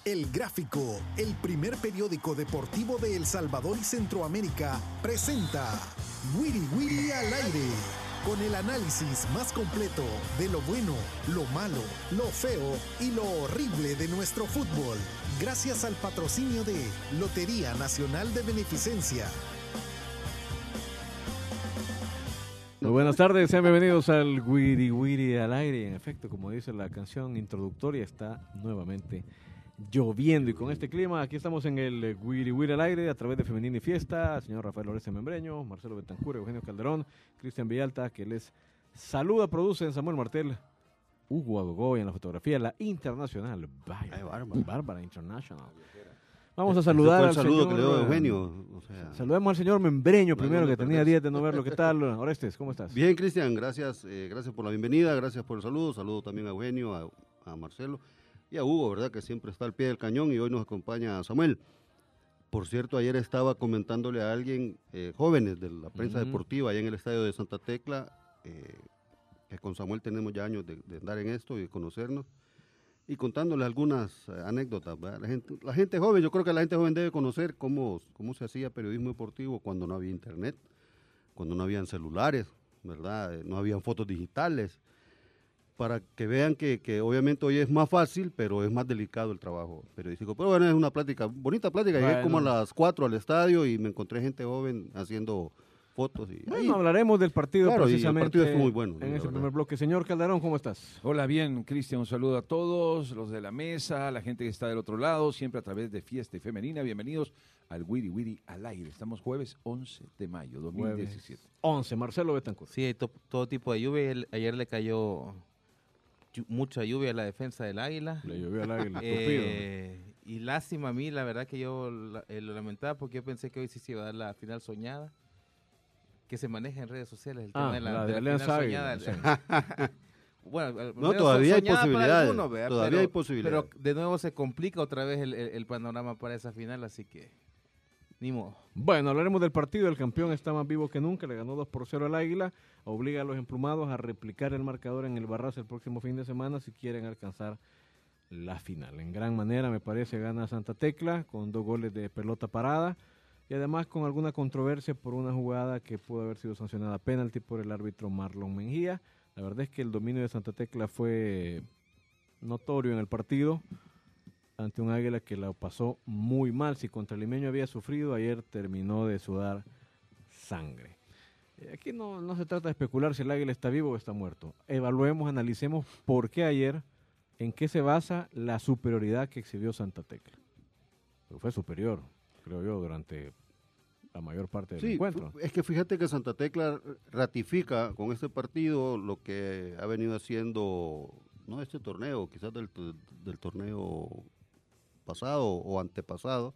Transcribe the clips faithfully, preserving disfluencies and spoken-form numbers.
El Gráfico, el primer periódico deportivo de El Salvador y Centroamérica, presenta Wiri Wiri al aire, con el análisis más completo de lo bueno, lo malo, lo feo y lo horrible de nuestro fútbol, gracias al patrocinio de Lotería Nacional de Beneficencia. Muy buenas tardes, sean bienvenidos al Wiri Wiri al aire. En efecto, como dice la canción introductoria, está nuevamente lloviendo y con este clima aquí estamos en el Wiri Wiri al aire a través de Femenina y Fiesta, el señor Rafael Oreste Membreño, Marcelo Betancur, Eugenio Calderón, Cristian Villalta, que les saluda, producen Samuel Martel, Hugo Agogoy en la fotografía, la internacional, vaya, Ay, Bárbara. Bárbara International. Vamos a saludar al saludo señor, que le doy a Eugenio. O sea, saludemos al señor Membreño primero, que tenía días de no verlo. ¿Qué tal, Orestes? ¿Cómo estás? Bien, Cristian, gracias, eh, gracias por la bienvenida, gracias por el saludo, saludo también a Eugenio, a, a Marcelo y a Hugo, ¿verdad? Que siempre está al pie del cañón y hoy nos acompaña Samuel. Por cierto, ayer estaba comentándole a alguien, eh, jóvenes de la prensa uh-huh. deportiva, allá en el estadio de Santa Tecla, eh, que con Samuel tenemos ya años de, de andar en esto y de conocernos, y contándole algunas eh, anécdotas, ¿verdad? La gente, la gente joven, yo creo que la gente joven debe conocer cómo, cómo se hacía periodismo deportivo cuando no había internet, cuando no habían celulares, ¿verdad? No habían fotos digitales, para que vean que, que obviamente hoy es más fácil, pero es más delicado el trabajo periodístico. Pero bueno, es una plática, bonita plática. Bueno. Llegué como a las cuatro al estadio y me encontré gente joven haciendo fotos. Y bueno, ahí, hablaremos del partido claro, precisamente. Y el partido estuvo muy bueno. En ese primer bloque. Señor Calderón, ¿cómo estás? Hola, bien, Cristian, un saludo a todos, los de la mesa, la gente que está del otro lado, siempre a través de Fiesta y Femenina. Bienvenidos al Wiri Wiri al aire. Estamos jueves once de mayo, dos mil diecisiete. once, Marcelo Betancur. Sí, hay to- todo tipo de lluvia. El, ayer le cayó ll- mucha lluvia a la defensa del Águila. Le llovió al Águila, eh, Y lástima a mí, la verdad que yo la, eh, lo lamentaba porque yo pensé que hoy sí se iba a dar la final soñada. Que se maneja en redes sociales el ah, tema de la, la de de la Alianza final soñada. Sí. Bueno, no, todavía hay posibilidades. Algunos, todavía pero, hay posibilidades. Pero de nuevo se complica otra vez el, el, el panorama para esa final, así que ni modo. Bueno, hablaremos del partido. El campeón está más vivo que nunca. Le ganó dos por cero al Águila. Obliga a los emplumados a replicar el marcador en el Barras el próximo fin de semana si quieren alcanzar la final. En gran manera, me parece, gana Santa Tecla con dos goles de pelota parada. Y además con alguna controversia por una jugada que pudo haber sido sancionada penalti por el árbitro Marlon Mejía. La verdad es que el dominio de Santa Tecla fue notorio en el partido ante un Águila que la pasó muy mal. Si contra el Limeño había sufrido, ayer terminó de sudar sangre. Aquí no, no se trata de especular si el Águila está vivo o está muerto. Evaluemos, analicemos por qué ayer, en qué se basa la superioridad que exhibió Santa Tecla. Pero fue superior, creo yo, durante la mayor parte del sí, encuentro. Es que fíjate que Santa Tecla ratifica con este partido lo que ha venido haciendo, no este torneo, quizás del, del torneo pasado o antepasado,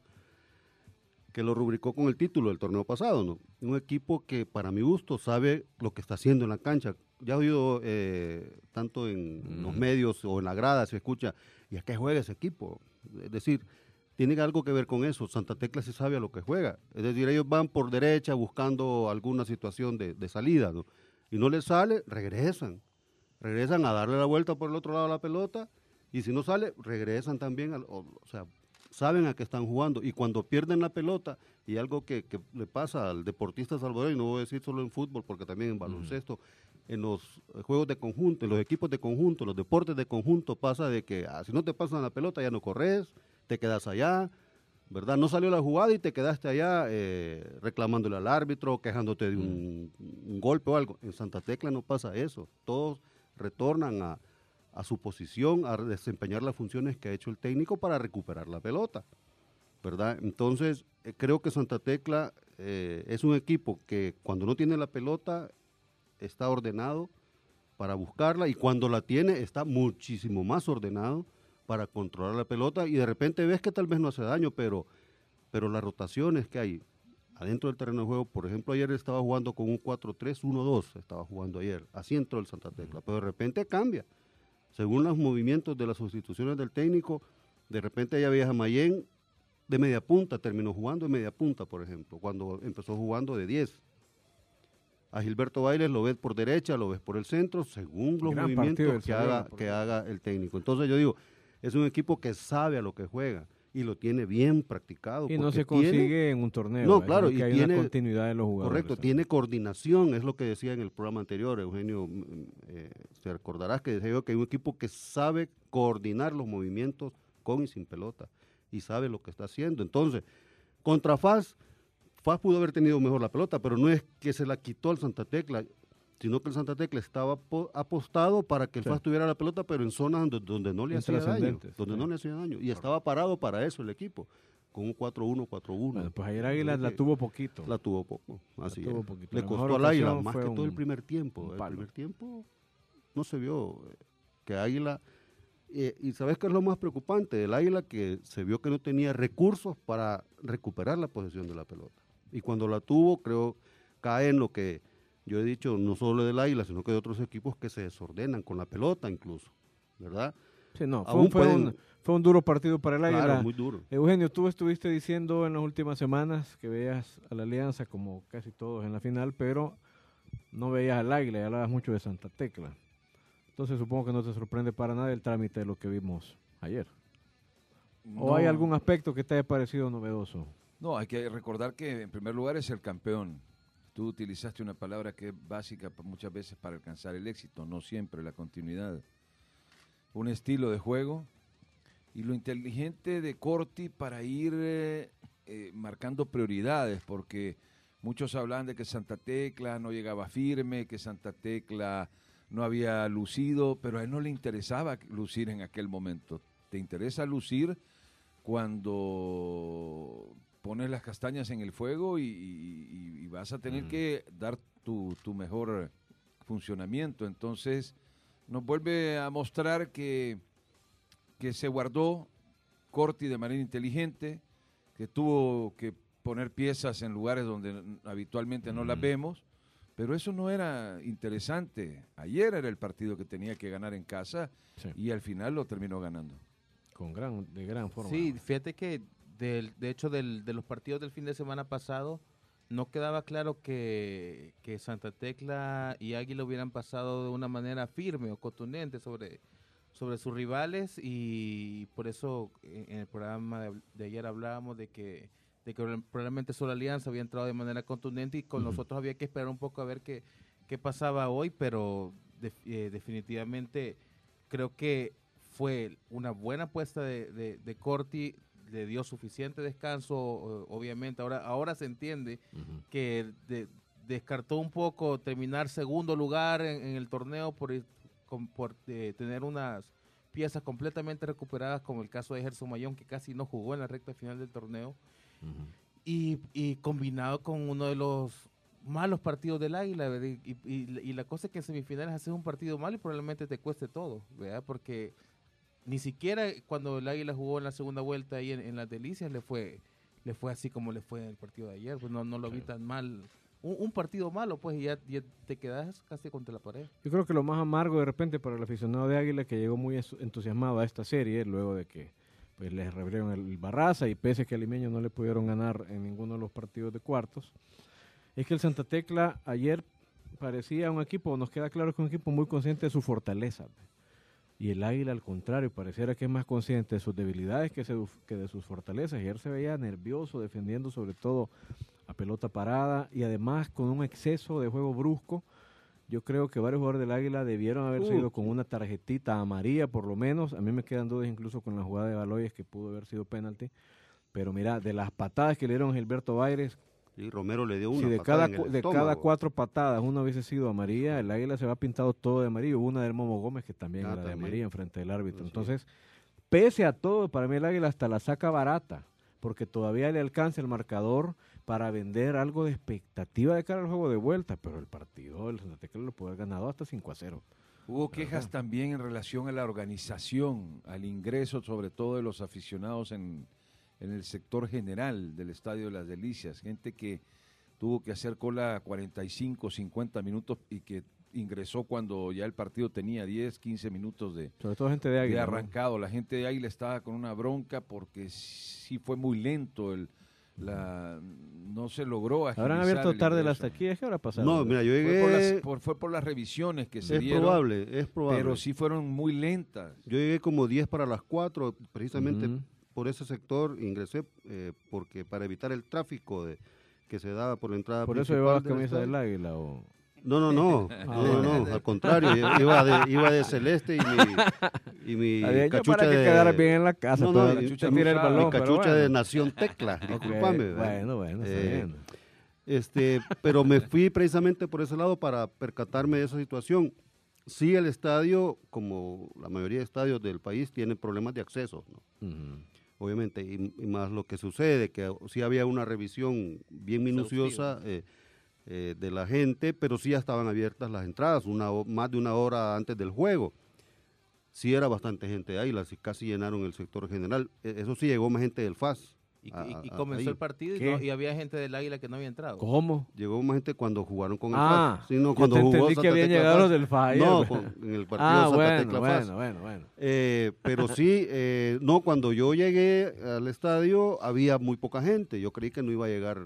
que lo rubricó con el título del torneo pasado, ¿no? Un equipo que para mi gusto sabe lo que está haciendo en la cancha. Ya he oído eh, tanto en mm. los medios o en la grada se escucha, ¿y a qué juega ese equipo? Es decir, tiene algo que ver con eso. Santa Tecla sí sabe a lo que juega. Es decir, ellos van por derecha buscando alguna situación de, de salida, ¿no? Y no les sale, regresan. Regresan a darle la vuelta por el otro lado a la pelota. Y si no sale, regresan también. Al, o, o sea, saben a qué están jugando. Y cuando pierden la pelota, y algo que, que le pasa al deportista salvadoreño, no voy a decir solo en fútbol, porque también en baloncesto, mm. en los juegos de conjunto, en los equipos de conjunto, los deportes de conjunto, pasa de que ah, si no te pasan la pelota ya no corres, te quedas allá, ¿verdad? No salió la jugada y te quedaste allá eh, reclamándole al árbitro, quejándote de un, un golpe o algo. En Santa Tecla no pasa eso. Todos retornan a, a su posición, a desempeñar las funciones que ha hecho el técnico para recuperar la pelota, ¿verdad? Entonces, eh, creo que Santa Tecla eh, es un equipo que cuando no tiene la pelota está ordenado para buscarla y cuando la tiene está muchísimo más ordenado para controlar la pelota y de repente ves que tal vez no hace daño, pero, pero las rotaciones que hay adentro del terreno de juego, por ejemplo, ayer estaba jugando con un cuatro tres uno dos, estaba jugando ayer, así entró el Santa Tecla, pero de repente cambia, según los movimientos de las sustituciones del técnico, de repente ya veías a Mayén de media punta, terminó jugando de media punta, por ejemplo, cuando empezó jugando de diez. A Gilberto Bailes lo ves por derecha, lo ves por el centro, según los Gran movimientos que Salvador, haga, que haga el técnico. Entonces yo digo, es un equipo que sabe a lo que juega y lo tiene bien practicado. Y no porque se consigue tiene, en un torneo. No, ¿eh? claro, Sino y que hay tiene una continuidad de los jugadores. Correcto, ¿sabes? tiene coordinación, es lo que decía en el programa anterior, Eugenio, eh, te recordarás que decía yo que hay un equipo que sabe coordinar los movimientos con y sin pelota y sabe lo que está haciendo. Entonces, contra F A S, F A S pudo haber tenido mejor la pelota, pero no es que se la quitó el Santa Tecla, sino que el Santa Tecla estaba apostado para que el sí. F A S tuviera la pelota, pero en zonas donde, donde no le hacía daño, donde sí. no le hacía daño, y estaba parado para eso el equipo, con un cuatro uno, cuatro uno. Bueno, pues ayer Águila la tuvo poquito. La tuvo poco, así tuvo es. poquito. Le La costó mejor al Águila, ocasión más fue que todo el un- primer tiempo. un El palo. primer tiempo no se vio eh, que Águila... eh, y ¿sabes qué es lo más preocupante? El Águila que se vio que no tenía recursos para recuperar la posesión de la pelota. Y cuando la tuvo, creo, cae en lo que yo he dicho, no solo del Águila, sino que de otros equipos que se desordenan con la pelota incluso, ¿verdad? Sí, no, fue, Aún un, fue, pueden- un, fue un duro partido para el Águila. Claro, muy duro. Eugenio, tú estuviste diciendo en las últimas semanas que veías a la Alianza como casi todos en la final, pero no veías al Águila y hablabas mucho de Santa Tecla. Entonces supongo que no te sorprende para nada el trámite de lo que vimos ayer. ¿O No, hay algún aspecto que te haya parecido novedoso? No, hay que recordar que en primer lugar es el campeón. Tú utilizaste una palabra que es básica pa- muchas veces para alcanzar el éxito, no siempre la continuidad. Un estilo de juego y lo inteligente de Corti para ir eh, eh, marcando prioridades, porque muchos hablan de que Santa Tecla no llegaba firme, que Santa Tecla no había lucido, pero a él no le interesaba lucir en aquel momento. Te interesa lucir cuando pones las castañas en el fuego y, y- y vas a tener Mm. que dar tu, tu mejor funcionamiento. Entonces nos vuelve a mostrar que, que se guardó Corti de manera inteligente, que tuvo que poner piezas en lugares donde n- habitualmente no las Mm. vemos, pero eso no era interesante. Ayer era el partido que tenía que ganar en casa Sí. y al final lo terminó ganando. Con gran, de gran forma. Sí, fíjate que del, de hecho del, de los partidos del fin de semana pasado no quedaba claro que, que Santa Tecla y Águila hubieran pasado de una manera firme o contundente sobre, sobre sus rivales y por eso en, en el programa de, de ayer hablábamos de que, de que probablemente solo Alianza había entrado de manera contundente y con Ujú. nosotros había que esperar un poco a ver qué, qué pasaba hoy, pero de- eh, definitivamente creo que fue una buena apuesta de, de, de Corti, le dio suficiente descanso, o- obviamente, ahora, ahora se entiende Ujú. que de- descartó un poco terminar segundo lugar en, en el torneo por, ir- con- por eh, tener unas piezas completamente recuperadas, como el caso de Gerson Mayón, que casi no jugó en la recta final del torneo, Ujú. y, y combinado con uno de los malos partidos del Águila, ¿verdad? Y, y- y la cosa es que en semifinales haces un partido malo y probablemente te cueste todo, ¿verdad? Porque ni siquiera cuando el Águila jugó en la segunda vuelta ahí en, en las Delicias le fue le fue así como le fue en el partido de ayer, pues no, no lo vi tan mal. Un, un partido malo, pues, y ya, ya te quedas casi contra la pared. Yo creo que lo más amargo de repente para el aficionado de Águila que llegó muy es- entusiasmado a esta serie luego de que pues les reabrieron el Barraza y pese a que a Limeño no le pudieron ganar en ninguno de los partidos de cuartos, es que el Santa Tecla ayer parecía un equipo, nos queda claro que un equipo muy consciente de su fortaleza. Y el Águila, al contrario, pareciera que es más consciente de sus debilidades que, se- que de sus fortalezas. Ayer se veía nervioso, defendiendo sobre todo a pelota parada y además con un exceso de juego brusco. Yo creo que varios jugadores del Águila debieron haberse Uh, ido con una tarjetita amarilla, por lo menos. A mí me quedan dudas incluso con la jugada de Baloyes, que pudo haber sido penalti. Pero mira, de las patadas que le dieron a Gilberto Baires, Y Romero le dio una si de patada cada, en el cu- de estómago. cada cuatro patadas una hubiese sido amarilla, el Águila se va pintado todo de amarillo. Hubo una del Momo Gómez que también Ah, era de también. amarilla enfrente del árbitro. Así Entonces, pese a todo, para mí el Águila hasta la saca barata, porque todavía le alcanza el marcador para vender algo de expectativa de cara al juego de vuelta, pero el partido el Santa Tecla lo puede haber ganado hasta cinco a cero. Hubo quejas también en relación a la organización, al ingreso sobre todo de los aficionados en, en el sector general del Estadio de las Delicias, gente que tuvo que hacer cola cuarenta y cinco, cincuenta minutos y que ingresó cuando ya el partido tenía diez, quince minutos de, Sobre todo gente de de Águila. ¿no? arrancado. La gente de Águila estaba con una bronca porque sí fue muy lento el, la no se logró agilizar. ¿Habrán abierto el tarde las ingreso. taquillas? ¿Qué habrá pasado? No, mira, yo Fue llegué... por, las, por- fue por las revisiones que se es dieron, probable, es probable. pero sí fueron muy lentas. Yo llegué como diez para las cuatro, precisamente Ujú. por ese sector ingresé, eh, porque para evitar el tráfico de, que se daba por la entrada ¿Por eso principal llevabas del camisa estadio. del águila? O... No, no, no, Ah, no, no, bueno. al contrario, yo iba de, iba de celeste y mi, y mi Está bien, yo cachucha para que de... quedaras bien en la casa, No, pero no, la y- cachucha y- tira el mi balón, pero cachucha bueno. de Nación Tecla, Ok, discúlpame. ¿verdad? Bueno, bueno, está Eh, bien. Este, pero me fui precisamente por ese lado para percatarme de esa situación. Sí, el estadio, como la mayoría de estadios del país, tiene problemas de acceso, ¿no? Ujú. Obviamente, y, y más lo que sucede, que sí había una revisión bien minuciosa eh, eh, de la gente, pero sí ya estaban abiertas las entradas, una, ho- más de una hora antes del juego. Sí era bastante gente ahí, las casi llenaron el sector general. Eh, Eso sí, llegó más gente del F A S. Y, a- y- y a- comenzó ahí. el partido y, ¿Qué? no- y había gente del Águila que no había entrado. ¿Cómo? Llegó más gente cuando jugaron con el Ah, F A S. Sí, no, yo cuando te jugó entendí Santa que habían Tecla llegado F A los S. del F A S. No, con- en el partido Ah, Santa bueno, Tecla F A S. bueno, bueno, bueno. Eh, pero sí, eh, no, cuando yo llegué al estadio había muy poca gente. Yo creí que no iba a llegar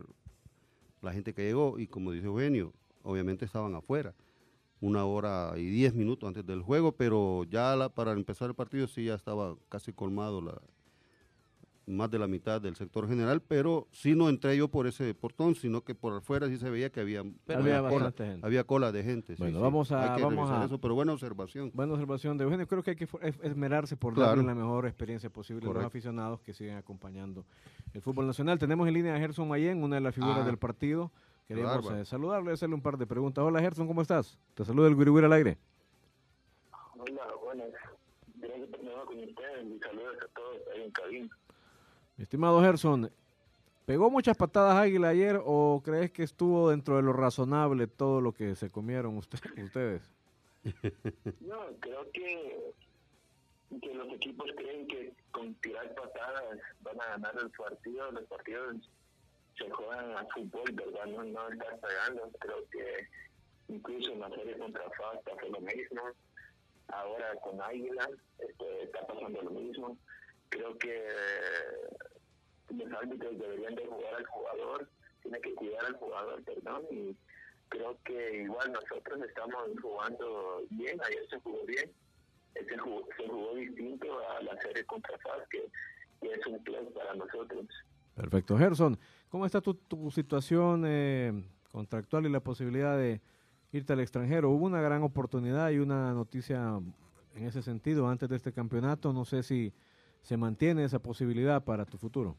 la gente que llegó y como dice Eugenio, obviamente estaban afuera. Una hora y diez minutos antes del juego, pero ya la- para empezar el partido sí ya estaba casi colmado la, más de la mitad del sector general, pero sí no entré yo por ese portón, sino que por afuera sí se veía que había, Pero había había cola, bastante gente. había cola de gente. sí, Bueno, sí. vamos a- Hay que vamos revisar a- eso, pero buena observación. Buena observación de Eugenio. Creo que hay que fu- es- esmerarse por Claro. darle la mejor experiencia posible a los Correcto. aficionados que siguen acompañando el fútbol nacional. Tenemos en línea a Gerson Mayén, una de las figuras Ah, del partido. Queríamos bárbaro. eh, saludarle y hacerle un par de preguntas. Hola Gerson, ¿cómo estás? Te saluda el Guiri Guiri al aire. Hola, buenas. Gracias por estar con ustedes y saludos a todos ahí en cabina. Mi estimado Gerson, ¿pegó muchas patadas Águila ayer o crees que estuvo dentro de lo razonable todo lo que se comieron usted- ustedes? No, creo que, que los equipos creen que con tirar patadas van a ganar el partido. Los partidos se juegan a fútbol, ¿verdad? No, no estar pegando. Creo que incluso en la serie contra Fasta fue lo mismo. Ahora con Águila este, está pasando lo mismo. Creo que eh, los árbitros deberían de jugar al jugador, tiene que cuidar al jugador, perdón, y creo que igual nosotros estamos jugando bien, ayer se jugó bien, se jugó, se jugó distinto a la serie contra F A S, que, que es un plus para nosotros. Perfecto. Gerson, ¿cómo está tu, tu situación eh, contractual y la posibilidad de irte al extranjero? Hubo una gran oportunidad y una noticia en ese sentido antes de este campeonato. No sé si se mantiene esa posibilidad para tu futuro.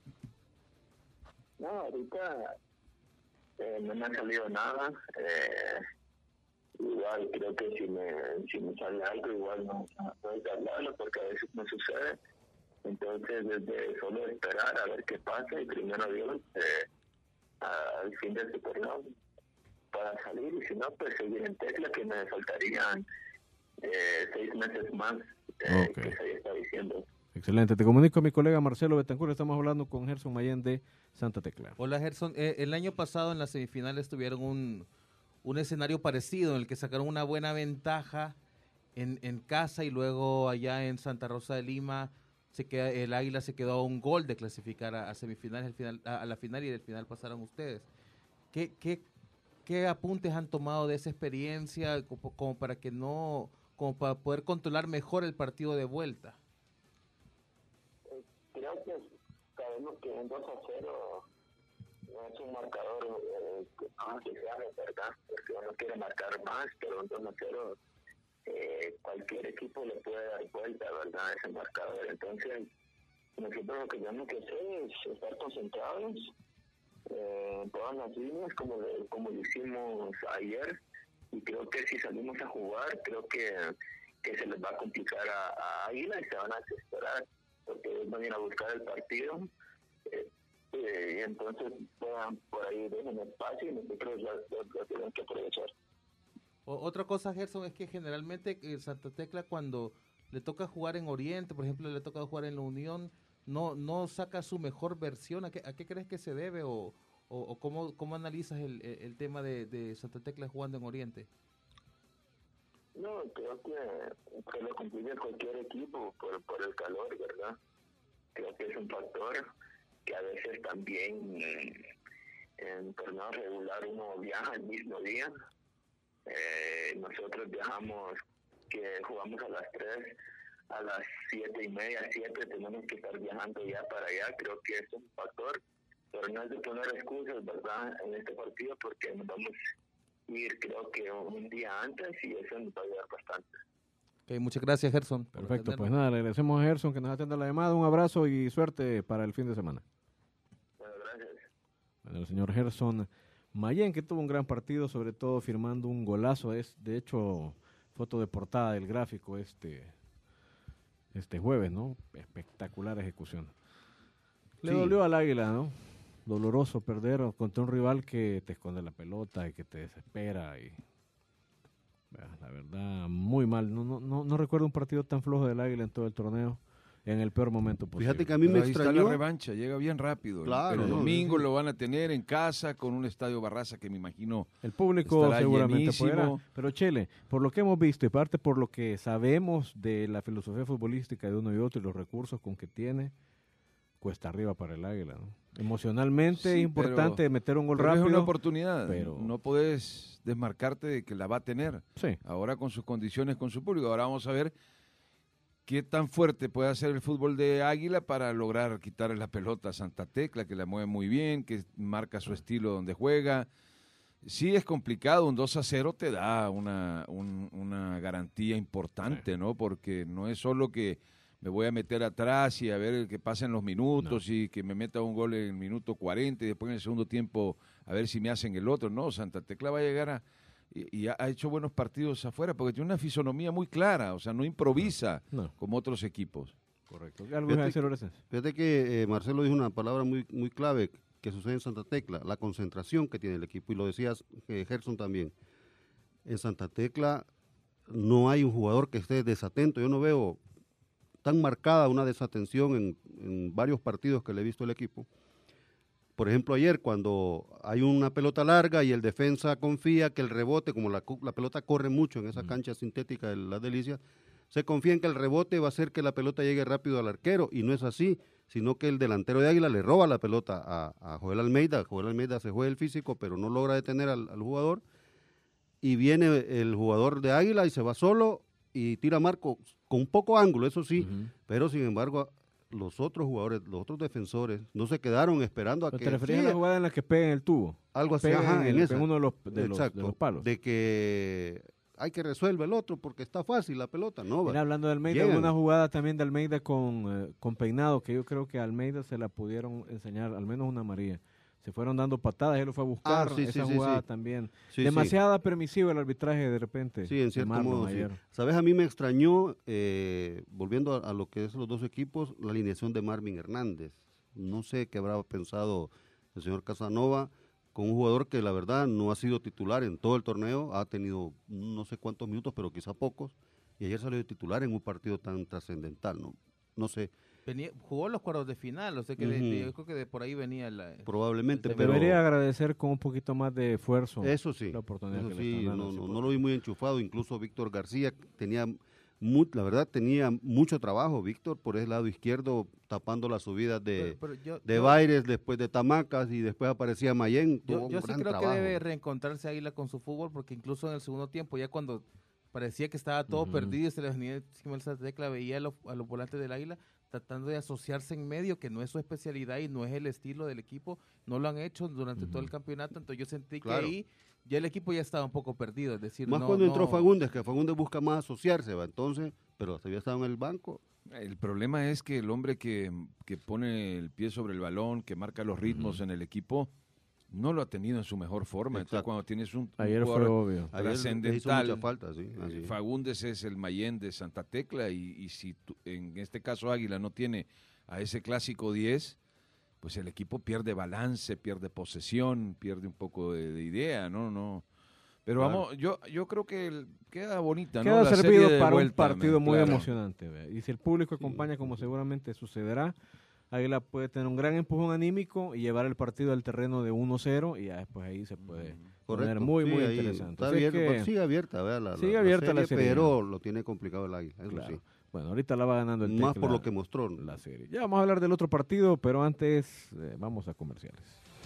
No, ahorita eh, no me ha salido nada. Eh, igual creo que si me, si me sale algo, igual no, no puedo hablarlo porque a veces no sucede. Entonces, desde solo esperar a ver qué pasa y primero Dios, eh, al fin de este torneo para salir, y si no, pues seguir en Tecla, que me faltarían eh, seis meses más eh, Ok. que se está diciendo. Excelente. Te comunico a mi colega Marcelo Betancur. Estamos hablando con Gerson Mayén de Santa Tecla. Hola Gerson, Eh, el año pasado en las semifinales tuvieron un, un escenario parecido en el que sacaron una buena ventaja en, en casa y luego allá en Santa Rosa de Lima se queda, el Águila se quedó a un gol de clasificar a, a semifinales, al final, a, a la final y del final pasaron ustedes. ¿Qué, qué, qué apuntes han tomado de esa experiencia como, como para que no, como para poder controlar mejor el partido de vuelta? Creo que sabemos que un dos a cero no es un marcador eh, que no se sabe, ¿verdad? Porque uno quiere marcar más, pero un dos a cero eh, cualquier equipo le puede dar vuelta, ¿verdad? Ese marcador. Entonces, nosotros lo que tenemos que hacer es estar concentrados eh, en todas las líneas, como, le, como lo hicimos ayer. Y creo que si salimos a jugar, creo que, que se les va a complicar a, a Águila y se van a desesperar, porque ellos van a ir a buscar el partido. Eh, eh, y entonces puedan por ahí dejen espacio y nosotros lo, lo, lo tenemos que aprovechar. O- otra cosa, Gerson, es que generalmente eh, Santa Tecla cuando le toca jugar en Oriente, por ejemplo, le toca jugar en la Unión, no no saca su mejor versión. ¿A qué, a qué crees que se debe o, o, o cómo, cómo analizas el, el, el tema de, de Santa Tecla jugando en Oriente? No, creo que se lo complica cualquier equipo por, por el calor, ¿verdad? Creo que es un factor. que a veces también eh, en torneo regular uno viaja el mismo día. Eh, nosotros viajamos, que jugamos a las tres, a las siete y media, siete, tenemos que estar viajando ya para allá. Creo que es un factor, pero no es de poner excusas, ¿verdad?, en este partido, porque nos vamos a ir, creo que un día antes, y eso nos va a ayudar bastante. Okay, muchas gracias, Gerson. Perfecto, pues nada, le agradecemos a Gerson que nos atienda la llamada. Un abrazo y suerte para el fin de semana. Bueno, gracias. Bueno, el señor Gerson Mayén, que tuvo un gran partido, sobre todo firmando un golazo. Es, de hecho, foto de portada del gráfico este, este jueves, ¿no? Espectacular ejecución. Le Sí. dolió al Águila, ¿no? Doloroso perder contra un rival que te esconde la pelota y que te desespera. Y la verdad, muy mal. No, no, no, no recuerdo un partido tan flojo del Águila en todo el torneo, en el peor momento posible. Fíjate que a mí Pero me ahí extrañó. está la revancha, llega bien rápido. Claro, el no, domingo sí, sí. lo van a tener en casa con un estadio Barraza que me imagino El público estará seguramente llenísimo. podrá. Pero Chele, por lo que hemos visto y parte por lo que sabemos de la filosofía futbolística de uno y otro y los recursos con que tiene, cuesta arriba para el Águila, ¿no? Emocionalmente Sí, es importante pero- meter un gol Pero rápido. es una oportunidad, pero- no puedes desmarcarte de que la va a tener. Sí, Ahora con sus condiciones, con su público. Ahora vamos a ver qué tan fuerte puede hacer el fútbol de Águila para lograr quitarle la pelota a Santa Tecla, que la mueve muy bien, que marca su estilo donde juega. Sí es complicado, un dos a cero te da una, un- una garantía importante, ¿no? Porque no es solo que me voy a meter atrás y a ver que pasen los minutos y que me meta un gol en el minuto cuarenta y después en el segundo tiempo a ver si me hacen el otro. No, Santa Tecla va a llegar a... Y, y ha, ha hecho buenos partidos afuera porque tiene una fisonomía muy clara, o sea, no improvisa no, como otros equipos. correcto. ¿Algo iba a decir, Orestes? Fíjate que eh, Marcelo dijo una palabra muy, muy clave que sucede en Santa Tecla, la concentración que tiene el equipo, y lo decías eh, Gerson también. En Santa Tecla no hay un jugador que esté desatento. Yo no veo tan marcada una desatención en, en varios partidos que le he visto al equipo. Por ejemplo, ayer cuando hay una pelota larga y el defensa confía que el rebote, como la, la pelota corre mucho en esa cancha sintética de Las Delicias, se confía en que el rebote va a hacer que la pelota llegue rápido al arquero, y no es así, sino que el delantero de Águila le roba la pelota a, a Joel Almeida. Joel Almeida se juega el físico, pero no logra detener al, al jugador, y viene el jugador de Águila y se va solo y tira marco con un poco ángulo, eso sí, Ujú. pero sin embargo los otros jugadores, los otros defensores no se quedaron esperando a ¿Te que referías sí, a la jugada en la que pega en el tubo? algo así, Pega ajá, en, en el- esa. en uno de los, de los, Exacto, de los palos. de que hay que resuelve el otro porque está fácil la pelota, no. Mira, hablando de Almeida, Llegan. hubo una jugada también de Almeida con, eh, con Peinado, que yo creo que a Almeida se la pudieron enseñar, al menos una María. Se fueron dando patadas, él lo fue a buscar, Ah, sí, esa sí, sí, jugada sí. también. Sí, Demasiada permisiva el arbitraje de repente. Sí, en de cierto Marlon modo, sí. ayer. Sabes, a mí me extrañó, eh, volviendo a, a lo que es los dos equipos, la alineación de Marvin Hernández. No sé qué habrá pensado el señor Casanova con un jugador que la verdad no ha sido titular en todo el torneo, ha tenido no sé cuántos minutos, pero quizá pocos, y ayer salió de titular en un partido tan trascendental, ¿no? No sé, Venía- jugó los cuartos de final, o sea que de- Ujú. de- yo creo que de por ahí venía la... probablemente, Se pero Debería agradecer con un poquito más de esfuerzo eso sí, la oportunidad eso que le sí, están dando, no, sí, no, porque- no lo vi muy enchufado, incluso Víctor García tenía, mu- la verdad tenía mucho trabajo, Víctor, por ese lado izquierdo, tapando las subidas de, Pero- pero yo- de yo- Baires, después de Tamacas, y después aparecía Mayén, tuvo Yo, un yo sí gran creo trabajo. que debe reencontrarse Águila con su fútbol, porque incluso en el segundo tiempo, ya cuando parecía que estaba todo Ujú. perdido y se le venía encima el Santa Tecla, veía a los, a los volantes del Águila tratando de asociarse en medio, que no es su especialidad y no es el estilo del equipo, no lo han hecho durante todo el campeonato, entonces yo sentí Claro. que ahí ya el equipo ya estaba un poco perdido, es decir, Más no- cuando entró no- Fagundes, que Fagundes busca más asociarse, ¿va? Entonces, pero hasta había estado en el banco. El problema es que el hombre que, que pone el pie sobre el balón, que marca los ritmos en el equipo, no lo ha tenido en su mejor forma. Entonces, Exacto. cuando tienes un, un Ayer fue jugador obvio. Ayer le hizo trascendental, mucha falta, sí, así eh, es. Fagundes es el Mayén de Santa Tecla y, y si tú- en este caso Águila no tiene a ese clásico diez, pues el equipo pierde balance, pierde posesión, pierde un poco de, de idea, ¿no? no Pero Claro. vamos, yo yo creo que el- queda bonita, ¿no? Queda La serie servido de para un vuelta, partido me- muy claro. emocionante. ¿ve? Y si el público acompaña, como seguramente sucederá, Águila puede tener un gran empujón anímico y llevar el partido al terreno de uno cero y ya después ahí se puede poner Correcto. muy, sí, muy ahí interesante. Está Así es abierto, que- pues, sigue abierta, vea, la, sigue la- abierta la serie, serie. pero lo tiene complicado el Águila, eso Claro. sí. Bueno, ahorita la va ganando el Más Tecla, por lo que mostró. la serie. Ya vamos a hablar del otro partido, pero antes eh, vamos a comerciales.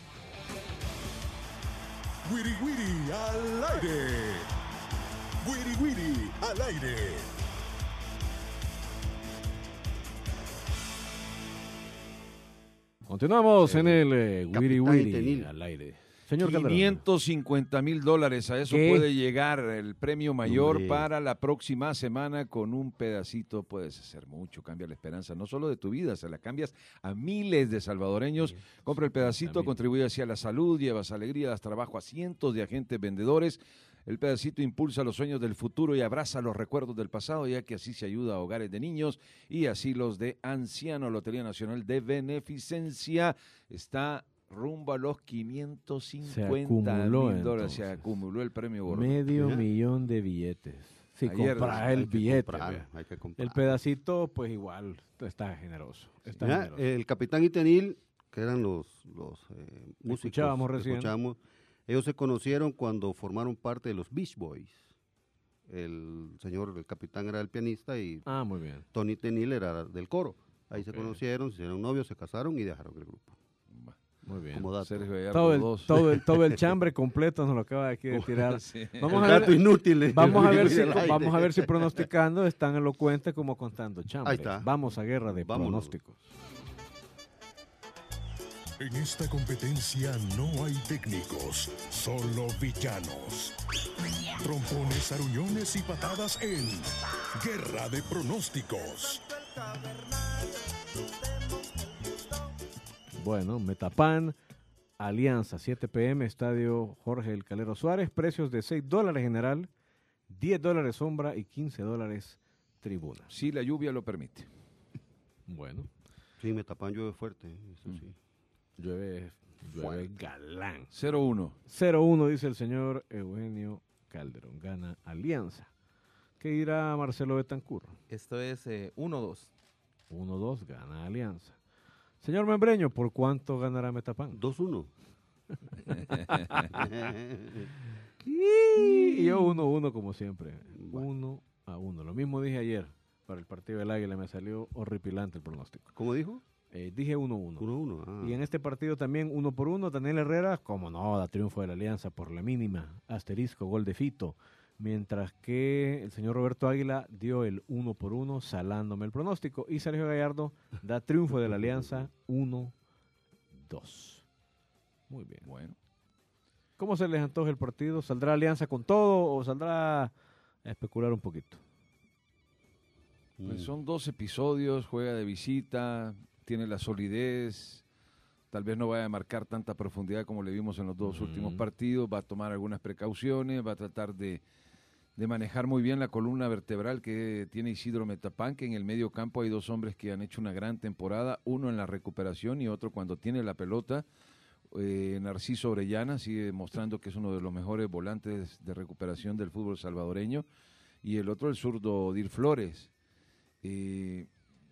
Wiri Wiri al aire. Wiri Wiri al aire. Continuamos en el eh, Wiri Capitán Wiri Itenil. al aire. Señor Calderón. quinientos cincuenta mil dólares, a eso ¿Qué? puede llegar el premio mayor Hombre. para la próxima semana. Con un pedacito puedes hacer mucho, cambia la esperanza, no solo de tu vida, se la cambias a miles de salvadoreños. Compra el pedacito, También. contribuye hacia la salud, llevas alegría, das trabajo a cientos de agentes vendedores. El pedacito impulsa los sueños del futuro y abraza los recuerdos del pasado, ya que así se ayuda a hogares de niños y asilos de ancianos. Lotería Nacional de Beneficencia está rumbo a los quinientos cincuenta acumuló, mil dólares. Se entonces. acumuló el premio gordo. Medio Mira. millón de billetes. Si Ayer, compras Hay el que billete, comprar, vea. hay que comprar. El pedacito, pues igual, está generoso. Está Mira, generoso. el Capitán y Tenil, que eran los, los eh, músicos Escuchábamos que recién. escuchamos, ellos se conocieron cuando formaron parte de los Beach Boys. El señor, el capitán era el pianista y Ah, muy bien. Tony Tenil era del coro. Ahí se Ok. conocieron, se hicieron novios, se casaron y dejaron el grupo. Muy bien. Como dato. Sergio Gallardo Todo el, dos. todo, el, todo el chambre completo nos lo acaba aquí de tirar. Sí. Vamos El a dato ver, inútil. eh. vamos a ver El si, al aire. vamos a ver si pronosticando es tan elocuente como contando chambre. Ahí está. Vamos a guerra de Vámonos. pronósticos. En esta competencia no hay técnicos, solo villanos. Trompones, aruñones y patadas en Guerra de Pronósticos. Bueno, Metapan, Alianza, siete pe eme, Estadio Jorge El Calero Suárez, precios de seis dólares general, diez dólares sombra y quince dólares tribuna. Si la lluvia lo permite. Bueno, Sí, me tapan llueve fuerte. Eso sí. llueve, llueve galán. cero uno. cero uno dice el señor Eugenio Calderón, gana Alianza. ¿Qué dirá Marcelo Betancur? Esto es eh, uno dos. uno dos, gana Alianza. Señor Membreño, ¿por cuánto ganará Metapan? dos uno. Y yo uno uno como siempre. Bueno. uno a uno. Lo mismo dije ayer para el partido del Águila. Me salió horripilante el pronóstico. ¿Cómo dijo? Eh, dije uno uno. uno uno. Ah. Y en este partido también uno por uno. Daniel Herrera, como no, da triunfo de la Alianza por la mínima. Asterisco, gol de Fito. Mientras que el señor Roberto Águila dio el uno por uno, salándome el pronóstico. Y Sergio Gallardo da triunfo de la Alianza uno dos. Muy bien. Bueno. ¿Cómo se les antoja el partido? ¿Saldrá Alianza con todo o saldrá a especular un poquito? Pues Mm. son dos episodios, juega de visita, tiene la solidez, tal vez no vaya a marcar tanta profundidad como le vimos en los dos Ujú. últimos partidos, va a tomar algunas precauciones, va a tratar de, de manejar muy bien la columna vertebral que tiene Isidro Metapán, que en el medio campo hay dos hombres que han hecho una gran temporada, uno en la recuperación y otro cuando tiene la pelota. Eh, Narciso Orellana sigue mostrando que es uno de los mejores volantes de recuperación del fútbol salvadoreño, y el otro el zurdo Dir Flores. Eh,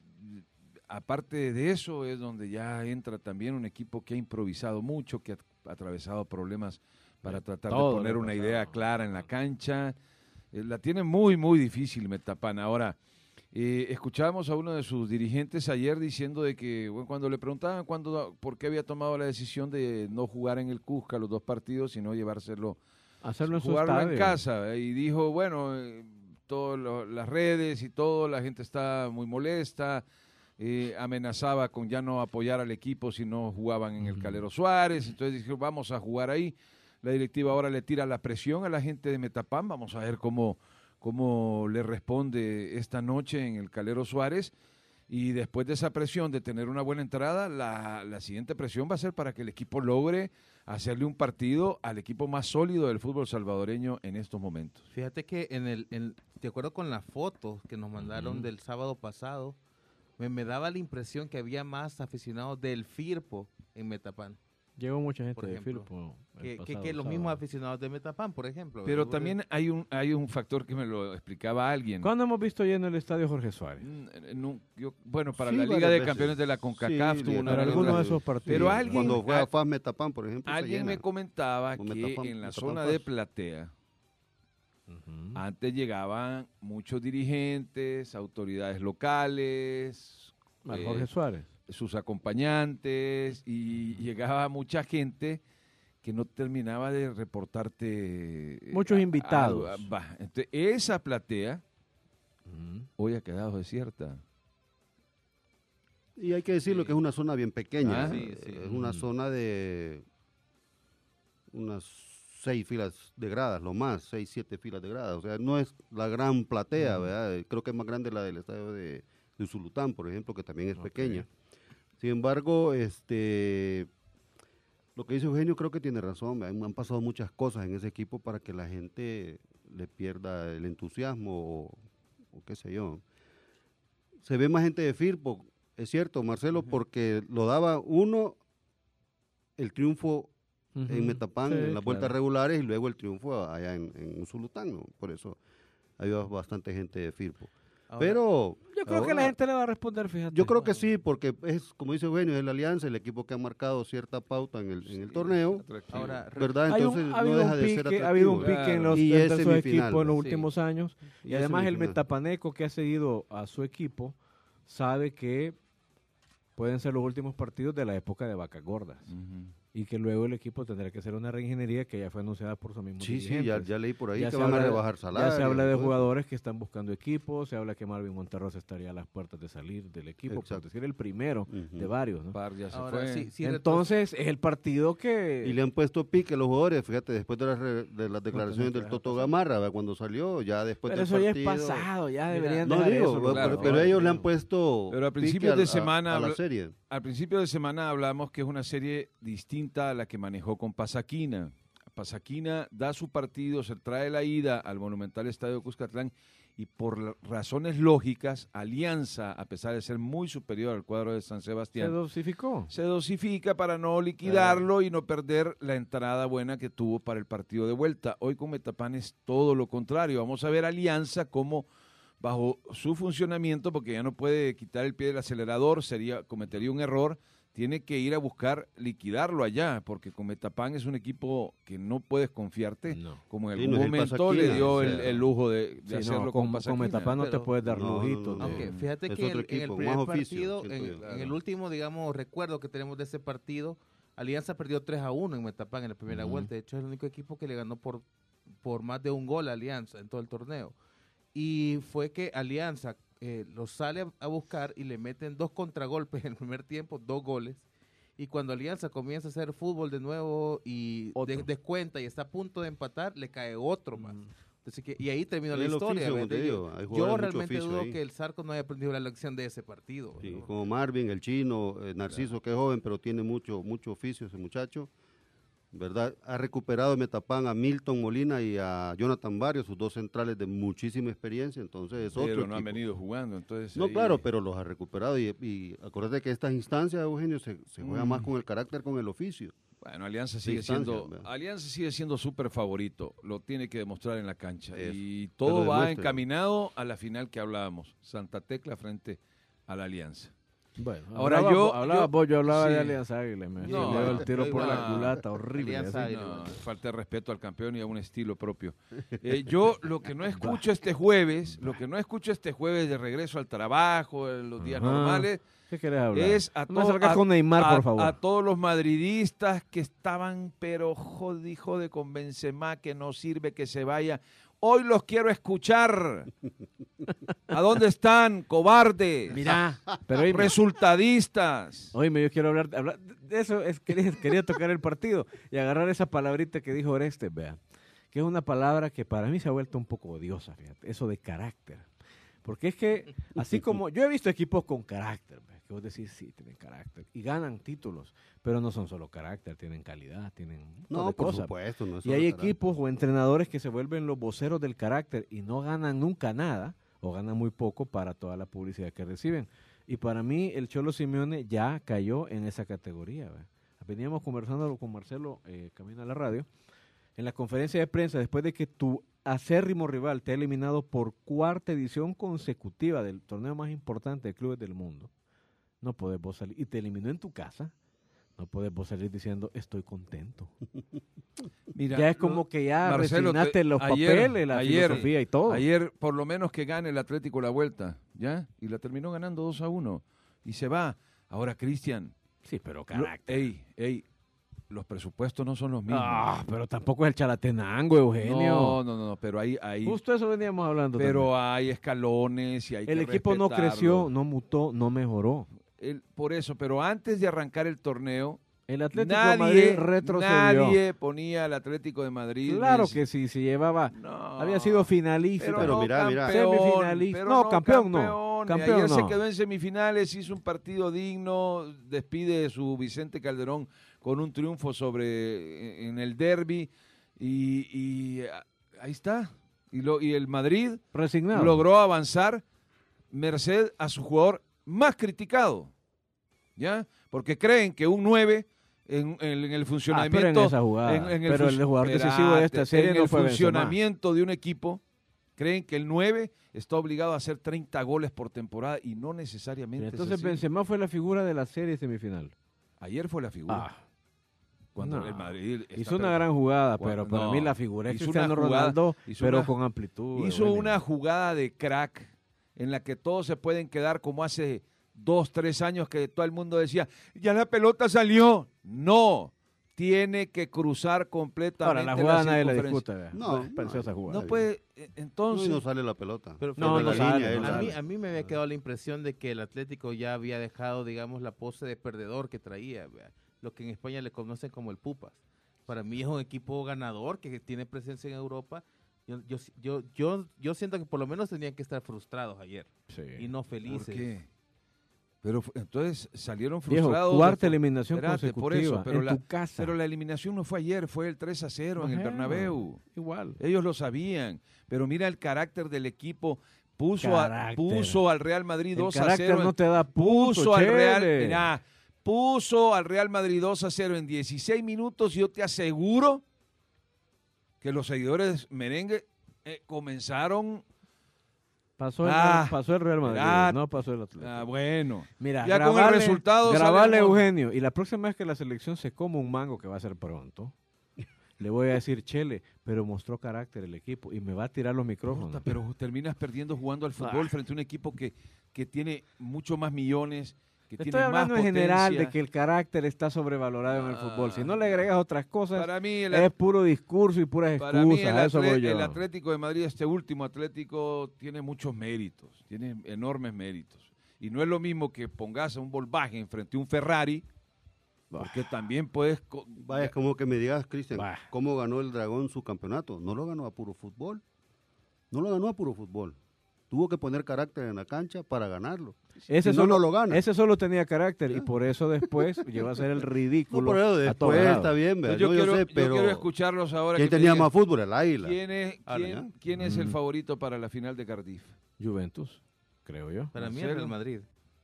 aparte de eso es donde ya entra también un equipo que ha improvisado mucho, que ha atravesado problemas para tratar de Todo poner le ha una pasado. idea clara en la cancha. Eh, la tiene muy, muy difícil Metapan. Ahora, eh, escuchábamos a uno de sus dirigentes ayer diciendo de que, bueno, cuando le preguntaban cuándo, por qué había tomado la decisión de no jugar en el Cusca los dos partidos, sino llevárselo, Hacerlo en su jugarlo en estadio. casa. Y dijo, bueno, eh, todas lo- las redes y todo, la gente está muy molesta, eh, amenazaba con ya no apoyar al equipo si no jugaban en el Calero Suárez, entonces dijo, vamos a jugar ahí. La directiva ahora le tira la presión a la gente de Metapan, vamos a ver cómo, cómo le responde esta noche en el Calero Suárez, y después de esa presión de tener una buena entrada, la, la siguiente presión va a ser para que el equipo logre hacerle un partido al equipo más sólido del fútbol salvadoreño en estos momentos. Fíjate que en el, en- de acuerdo con la foto que nos mandaron Ujú. del sábado pasado, me, me daba la impresión que había más aficionados del Firpo en Metapan. Llegó mucha gente Por de ejemplo, Firpo el Que, que, pasado que los sábado. mismos aficionados de Metapan, por ejemplo. Pero ¿verdad? también hay un, hay un factor que me lo explicaba alguien. ¿Cuándo hemos visto lleno el estadio Jorge Suárez? Mm, eh, no, yo- bueno, para Sí, la Liga varias de veces. Campeones de la CONCACAF Sí, tuvo de- una Para Pero gran alguno de entrada. esos partidos. Pero alguien- Cuando juega al- F A S Metapan, por ejemplo, se Alguien llena. me comentaba O que Metapan- en la Metapan zona F A S. de platea Ujú. Antes llegaban muchos dirigentes, autoridades locales, Al eh, Jorge Suárez. sus acompañantes, y llegaba mucha gente que no terminaba de reportarte. eh, Muchos a- invitados. algo, va. Entonces, esa platea Ujú. hoy ha quedado desierta. Y hay que decirlo Sí. que es una zona bien pequeña. Ah, sí, sí. Es una Mm. zona de unas seis filas de gradas, lo más, seis, siete filas de gradas. O sea, no es la gran platea, Mm. ¿verdad? Creo que es más grande la del estadio de, de Usulután, por ejemplo, que también es Ok. pequeña. Sin embargo, este, lo que dice Eugenio creo que tiene razón. Han, han pasado muchas cosas en ese equipo para que la gente le pierda el entusiasmo o, o qué sé yo. Se ve más gente de Firpo, es cierto, Marcelo, Ujú. porque lo daba uno el triunfo en Ujú. Metapán Sí, en las vueltas claro. regulares y luego el triunfo allá en, en Usulután, ¿no? Por eso había bastante gente de Firpo. Ahora, Pero Yo creo que ahora- la gente le va a responder, fíjate. yo creo que sí, porque es, como dice Eugenio, es la Alianza, el equipo que ha marcado cierta pauta en el, en el torneo, Atractivo. ahora, re- ¿verdad? Hay un- Entonces ha no habido deja un de ser pique, atractivo. ha habido un Claro. pique en los Y entre es sus semifinal, equipos en los sí. últimos años. Y Y, es además el semifinal. metapaneco que ha seguido a su equipo sabe que pueden ser los últimos partidos de la época de vacas gordas. Ujú. Y que luego el equipo tendrá que hacer una reingeniería que ya fue anunciada por su mismo Sí, sí, ya, ya leí por ahí Ya que se van a habla de- rebajar salarios. Ya se habla de y todo eso. jugadores que están buscando equipos, se habla que Marvin Monterrosa estaría a las puertas de salir del equipo, por Exacto. decir el primero Ujú. de varios, ¿no? Par ya se ahora fue. sí, sí, Entonces es el partido que... Y le han puesto pique a los jugadores, fíjate, después de las, re- de las declaraciones que del dejar Toto pasar. Gamarra, ¿verdad? Cuando salió, ya después pero del eso ya es partido. pasado, ya Mira, deberían No dejar digo, eso. los pero, claro, pero jugadores, ellos le han ¿no? puesto Pero a pique principios al- de a- semana a, la habla- serie. Al principio de semana hablamos que es una serie distinta a la que manejó con Pasaquina. Pasaquina da su partido, se trae la ida al Monumental Estadio Cuscatlán y por la- razones lógicas, Alianza, a pesar de ser muy superior al cuadro de San Se Sebastián, dosificó. se dosifica para no liquidarlo y no perder la entrada buena que tuvo para el partido de vuelta. Hoy con Metapán es todo lo contrario. Vamos a ver Alianza como bajo su funcionamiento, porque ya no puede quitar el pie del acelerador, sería cometería un error, tiene que ir a buscar liquidarlo allá, porque con Metapán es un equipo que no puedes confiarte, No. como en Sí, algún no es el momento le Pasaquina, dio o el, sea, el lujo de, de Sí, hacerlo no, con, con, Pasaquina. con Metapán no te Pero- puedes dar No, no, lujitos. no, de- Aunque no. fíjate Es que otro el- en el equipo, primer más oficio, partido, siento en, yo. en Claro. el último, digamos, recuerdo que tenemos de ese partido, Alianza perdió tres a uno en Metapán en la primera Ujú. vuelta. De hecho, es el único equipo que le ganó por, por más de un gol a Alianza en todo el torneo. Y fue que Alianza eh, los sale a, a buscar y le meten dos contragolpes en el primer tiempo, dos goles. Y cuando Alianza comienza a hacer fútbol de nuevo y Otro. de- descuenta y está a punto de empatar, le cae otro más. Mm. Entonces, que, y ahí terminó Es la el historia. oficio, como ¿verdad? te Yo- digo, hay Yo, jugadores de mucho realmente oficio dudo ahí. que el Zarco no haya aprendido la lección de ese partido. Sí, ¿no? como Marvin, el chino, eh, Narciso, que es joven, pero tiene mucho, mucho oficio ese muchacho, ¿verdad? Ha recuperado en Metapán a Milton Molina y a Jonathan Barrios, sus dos centrales de muchísima experiencia, entonces es otro Pero no han equipo. venido jugando, entonces No, ahí- claro, pero los ha recuperado y, y acuérdate que estas instancias, Eugenio, se, se juega Mm. más con el carácter, con el oficio. Bueno, Alianza sigue distancia, siendo ¿verdad? Alianza sigue siendo súper favorito, lo tiene que demostrar en la cancha Eso, y que todo lo va demuestre. encaminado a la final que hablábamos, Santa Tecla frente a la Alianza. Bueno, Ahora hablaba, yo- hablaba yo- vos, yo hablaba de sí. Alianza Águila, me, No, me dio el yo tiro por la igual. culata, horrible. Alianza así. Águila. No, falta de respeto al campeón y a un estilo propio. Eh, yo lo que no escucho este jueves, lo que no escucho este jueves de regreso al trabajo, en los días Ajá. normales, ¿Qué querés hablar? es a, No me to- salgas a- con Neymar, a- por favor. a todos los madridistas que estaban, pero jodi, jode con Benzema, que no sirve que se vaya. Hoy los quiero escuchar. ¿A dónde están, cobardes? Mira, pero oíme, Resultadistas. oíme, yo quiero hablar, hablar de eso, es, quería, quería tocar el partido y agarrar esa palabrita que dijo Orestes, vea, que es una palabra que para mí se ha vuelto un poco odiosa, fíjate, eso de carácter. Porque es que, así como yo he visto equipos con carácter, ¿ve? Que vos decís, sí, tienen carácter, y ganan títulos, pero no son solo carácter, tienen calidad, tienen un montón No, de por cosas. supuesto. No es Y solo hay carácter. equipos o entrenadores que se vuelven los voceros del carácter y no ganan nunca nada, o ganan muy poco para toda la publicidad que reciben. Y para mí, el Cholo Simeone ya cayó en esa categoría. ¿ve? Veníamos conversando con Marcelo, eh, camino a la radio, en la conferencia de prensa, después de que tu acérrimo rival te ha eliminado por cuarta edición consecutiva del torneo más importante de clubes del mundo, no podés vos salir, y te eliminó en tu casa, No puedes vos salir diciendo, estoy contento. Mira, ya es como lo- que ya Marcelo, resignaste te- los ayer- papeles, la ayer- filosofía y todo. Ayer, por lo menos que gane el Atlético la vuelta, ¿ya? Y la terminó ganando dos a uno. Y se va. Ahora, Cristian. Sí, pero lo- carácter. Ey, ey, los presupuestos no son los mismos. Ah, pero tampoco es el Chalatenango, Eugenio. no, no, no, pero ahí, ahí Justo eso veníamos hablando. pero hay escalones y hay también. El que equipo no respetarlo. creció, no mutó, no mejoró. El- por eso, pero antes de arrancar el torneo, El Atlético de nadie, Madrid retrocedió. nadie ponía al Atlético de Madrid. Claro ni- que sí, se llevaba. No, Había sido finalista. pero, Pero no mira, mira. campeón, Semifinalista. pero No, campeón no. campeón. Campeón Ayer se no. quedó en semifinales, hizo un partido digno, despide su Vicente Calderón con un triunfo sobre en el derbi y, y ahí está. Y, lo, y el Madrid Resignado. logró avanzar merced a su jugador más criticado, ¿ya? Porque creen que un nueve en, en- en el Ah, funcionamiento pero en esa jugada. en- en el pero el fun- jugador decisivo de esta Espérate, serie en no el fue Benzema. funcionamiento de un equipo creen que el nueve está obligado a hacer treinta goles por temporada y no necesariamente es Entonces así. Benzema fue la figura de la serie semifinal. Ayer fue la figura. Ah, cuando no. el Madrid está hizo una per- gran jugada, Cuando- pero para no, mí la figura es hizo Cristiano una jugada- Ronaldo, hizo pero una- con amplitud. hizo Eugenio. una jugada de crack en la que todos se pueden quedar como hace dos, tres años que todo el mundo decía, ya la pelota salió. No, tiene que cruzar completamente Ahora, la jugada nadie la circunferencia. discuta. No, No, preciosa jugada. No puede, eh, No, entonces... y no sale la pelota. Pero No, Desde no la sale, línea, él no A sale. mí, a mí me había quedado la impresión de que el Atlético ya había dejado, digamos, la pose de perdedor que traía, vea, lo que en España le conocen como el Pupas. Para mí es un equipo ganador que tiene presencia en Europa. Yo, yo, yo, yo, yo siento que por lo menos tenían que estar frustrados ayer Sí. y no ¿Por felices. qué? Pero fu- entonces salieron Viejo, frustrados. cuarta de fu- eliminación Espérate, por consecutiva eso, pero en la, tu casa. Pero la eliminación no fue ayer, fue el tres a cero en el Bueno, Bernabéu. Igual. Ellos lo sabían, pero mira el carácter del equipo. Puso, a- Carácter. puso al Real Madrid El dos a carácter cero. no te da punto, puso al Real, Chele. mirá, puso al Real Madrid dos a cero en dieciséis minutos y yo te aseguro que los seguidores merengue eh, comenzaron. Pasó el, Ah, pasó el Real Madrid, ah, no pasó el Atlético. Ah, bueno. Mira, ya con el grabale- resultado grabale, sabemos- Eugenio, y la próxima vez que la selección se coma un mango, que va a ser pronto, le voy a decir, Chele, pero mostró carácter el equipo y me va a tirar los micrófonos. Puta, pero terminas perdiendo jugando al fútbol Ah. frente a un equipo que, que tiene mucho más millones, que Estoy tiene hablando más en general potencia. de que el carácter está sobrevalorado en el fútbol. Si no le agregas otras cosas, Para mí, el, es puro discurso y puras excusas. para mí el, a eso atle- voy yo. el Atlético de Madrid, este último Atlético, tiene muchos méritos, tiene enormes méritos. Y no es lo mismo que pongas a un Volkswagen frente a un Ferrari, porque también puedes... co- Vaya, es como que me digas, Cristian, Bah. ¿cómo ganó el Dragón su campeonato? No lo ganó a puro fútbol. No lo ganó a puro fútbol. Tuvo que poner carácter en la cancha para ganarlo. Ese Si no, solo, no lo gana. Ese solo tenía carácter y Ya. por eso después llegó a ser el ridículo. No, por eso a todo después grado. está bien, ¿verdad? Entonces yo, No, yo quiero, sé, yo pero quiero escucharlos ahora. ¿quién que me tenía digan más fútbol? El Águila. ¿Quién es, Ahora, quién, ya. quién es el Mm. favorito para la final de Cardiff? Juventus, creo yo. Para mí es Marcelo. Real Madrid.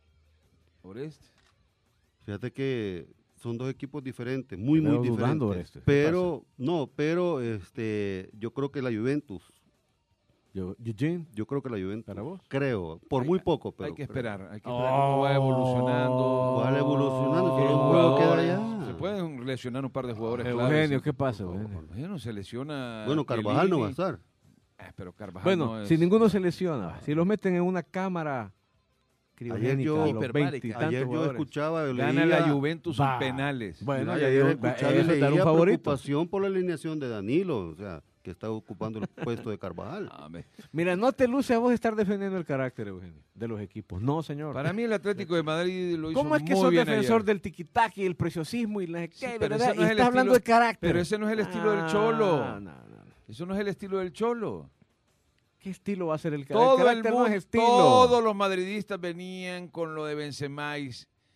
¿Por este? Fíjate que son dos equipos diferentes, muy, Te muy veo dudando, diferentes. Orestes. ¿Qué Pero, no, pero este, yo creo que la Juventus, Yo, Eugene, yo creo que la Juventus, ¿para vos? creo, por Hay- muy poco, pero Hay que creo. esperar, hay que esperar cómo va evolucionando. Va evolucionando, Qué solo un jugador. juego queda ya. Se pueden lesionar un par de jugadores Eugenio, claves. ¿qué pasa, Eugenio? Bueno, se lesiona. Bueno, Carvajal no va a Chiellini. estar. Ah, pero Carvajal Bueno, no es- si ninguno se lesiona, si los meten en una cámara criogénica, yo- a los hiperbárica. veintitantos Ayer yo jugadores. escuchaba, yo Gana leía, la Juventus Va. en penales. Bueno, mira, ya ayer digo, escuchaba y eso es dar un leía favorito. preocupación por la alineación de Danilo, o sea, que está ocupando el puesto de Carvajal. Ah, me- Mira, no te luce a vos estar defendiendo el carácter, Eugenio, de los equipos. No, señor. Para mí el Atlético de Madrid lo hizo ¿Cómo es que muy sos bien defensor ayer. del tiquitaque y el preciosismo y la Sí, qué, pero verdad? ese no Y es el estás hablando estilo- de carácter. pero ese no es el estilo del Cholo. No, no, no. Eso no es el estilo del Cholo. ¿Qué estilo va a ser el carácter? Todo el el carácter mundo, no es estilo. todos los madridistas venían con lo de Benzema y,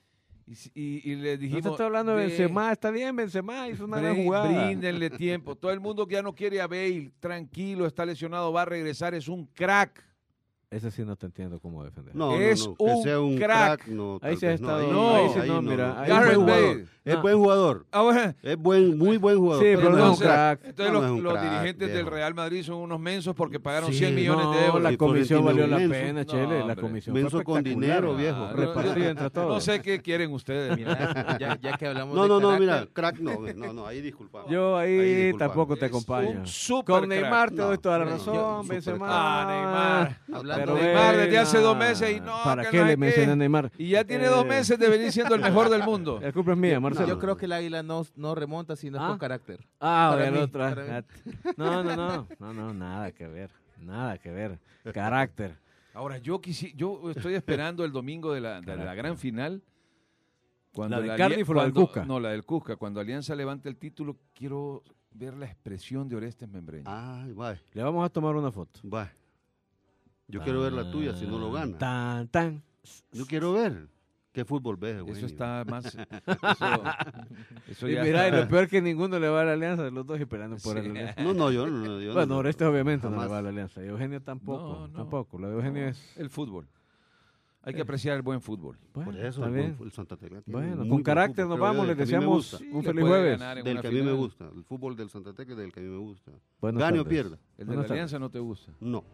y, y le No dijimos... te estoy hablando de "Ve, Benzema, está bien, Benzema hizo una gran Brin- jugada. Bríndenle tiempo. Todo el mundo que ya no quiere a Bale, tranquilo, está lesionado, va a regresar, es un crack. Ese sí no te entiendo cómo defender. No, Es no, no, que un sea un crack. crack, no, Ahí tal se ha vez estado- ahí no, ahí ahí sí no, mira, no. ahí Es un Gareth buen Bale. jugador. Es Ah. buen jugador. Ahora, Es buen, muy buen jugador. Sí, pero no es un entonces, crack. entonces No, los, no es un los crack, dirigentes del viejo. Real Madrid son unos mensos porque pagaron Sí, cien millones no, de euros. la Y comisión valió Florentino la inmenso. pena, No, Chele. La hombre. comisión Menso fue con espectacular. dinero, viejo. Ah, Repartida entre No todos. sé qué quieren ustedes. Mira, ya, ya que hablamos No, de no, no, carácter, mira, crack no, no, no, ahí disculpa. Yo ahí, disculpa. tampoco te Es acompaño. un súper Con Neymar te crack. doy toda la No, razón, yo- Benzema. Ah, Neymar. Hablando Pero de Neymar desde bueno, hace dos meses y no, ¿Para que qué no le sé mencioné qué. a Neymar? Y ya tiene Eh, dos meses de venir siendo el mejor del mundo. La culpa es mía, Marcelo. Yo creo que el Águila no, no remonta si no es ¿Ah? con carácter. Ah, Para el mí, otro. para mí. No, no, no, no, no, nada que ver, nada que ver. Carácter. Ahora, yo quisi, yo estoy esperando el domingo de la, de la gran final. Cuando ¿La de Ali- Cardiff o la del cuando- Cusca? No, la del Cusca. Cuando Alianza levante el título, quiero ver la expresión de Orestes Membreño. Ay, va, Le vamos a tomar una foto. va. Yo quiero ver la tuya si no lo gana. Tan, tan. Yo quiero ver. ¿Qué fútbol ves, güey? Eso está más... Eso, eso Y ya mira, y está- lo peor que ninguno le va a la alianza, los dos esperando por Sí. el alianza. No, no, yo no. Yo Bueno, no, Orestes obviamente no jamás. le va a la alianza. Y Eugenio tampoco. No, no. Tampoco. Lo de Eugenio es. El fútbol. Hay que apreciar el buen fútbol. Bueno, Por eso, está el, bien. buen- el Santa Tecla tiene Bueno, muy con buen carácter fútbol, nos creo yo, vamos. Les del que a mí me deseamos gusta. Sí, un le feliz puede jueves. ganar en Del una que a mí me final. gusta. El fútbol del Santa Tecla es del que a mí me gusta. Buenas Gane o tardes. pierda. El de la Buenas tardes. Alianza no te gusta. No.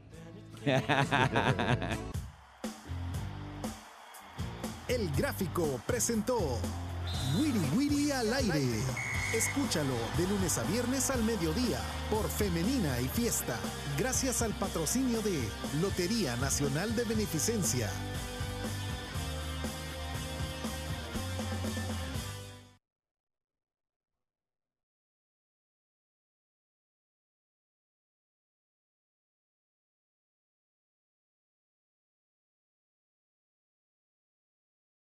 El Gráfico presentó Wiri Wiri al aire. Escúchalo de lunes a viernes al mediodía por Femenina y Fiesta. Gracias al patrocinio de Lotería Nacional de Beneficencia,